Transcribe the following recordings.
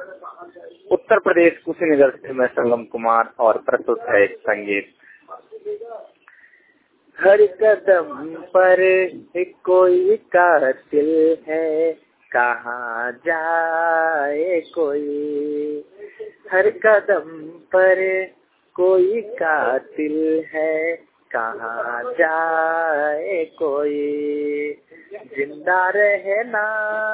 उत्तर प्रदेश कुशीनगर से मैं संगम कुमार और प्रस्तुत है एक संगीत। हर कदम पर कोई कातिल है, कहाँ जाए कोई। हर कदम पर कोई कातिल है, कहाँ जाए कोई। जिंदा रहना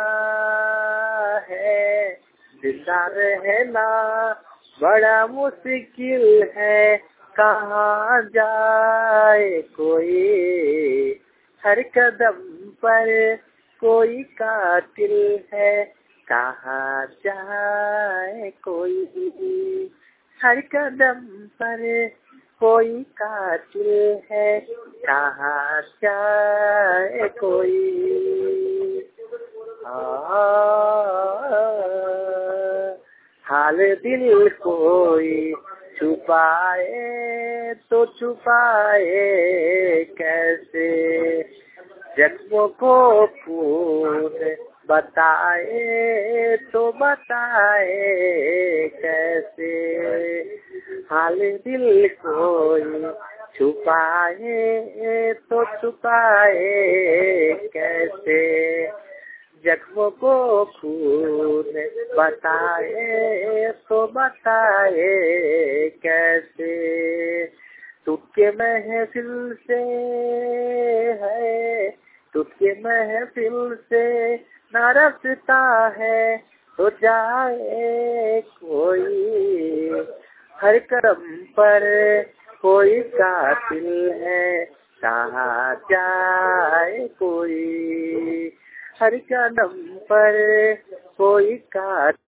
है, जिंदा रहना बड़ा मुश्किल है, कहाँ जाए कोई। हर कदम पर कोई कातिल है, कहाँ जाए कोई। हर कदम पर कोई कातिल है, कहाँ जाए कोई। हाल दिल कोई छुपाए तो छुपाए कैसे, जख्मों को खून बताए तो बताए कैसे। हाल दिल कोई छुपाए तो छुपाए कैसे, जख्मों को खून बताए तो बताए कैसे। टूट के महफिल से है, टूट के महफिल से न रखता है तो जाए कोई। हर कदम पर कोई कातिल है, कहाँ जाए कोई। हर कदम पर कोई कातिल